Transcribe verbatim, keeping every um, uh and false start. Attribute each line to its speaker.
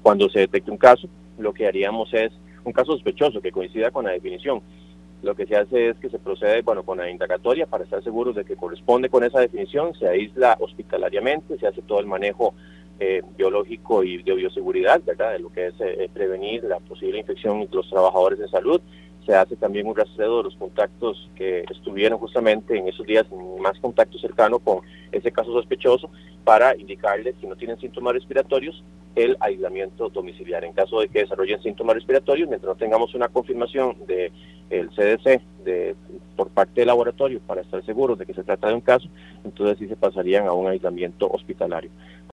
Speaker 1: Cuando se detecte un caso, lo que haríamos es un caso sospechoso que coincida con la definición. Lo que se hace es que se procede, bueno, con la indagatoria para estar seguros de que corresponde con esa definición, se aísla hospitalariamente, se hace todo el manejo eh, biológico y de bioseguridad, ¿verdad?, de lo que es eh, prevenir la posible infección entre los trabajadores de salud. Se hace también un rastreo de los contactos que estuvieron justamente en esos días en más contacto cercano con ese caso sospechoso para indicarles, si no tienen síntomas respiratorios, el aislamiento domiciliario. En caso de que desarrollen síntomas respiratorios, mientras no tengamos una confirmación del C D C de, por parte del laboratorio para estar seguros de que se trata de un caso, entonces sí se pasarían a un aislamiento hospitalario.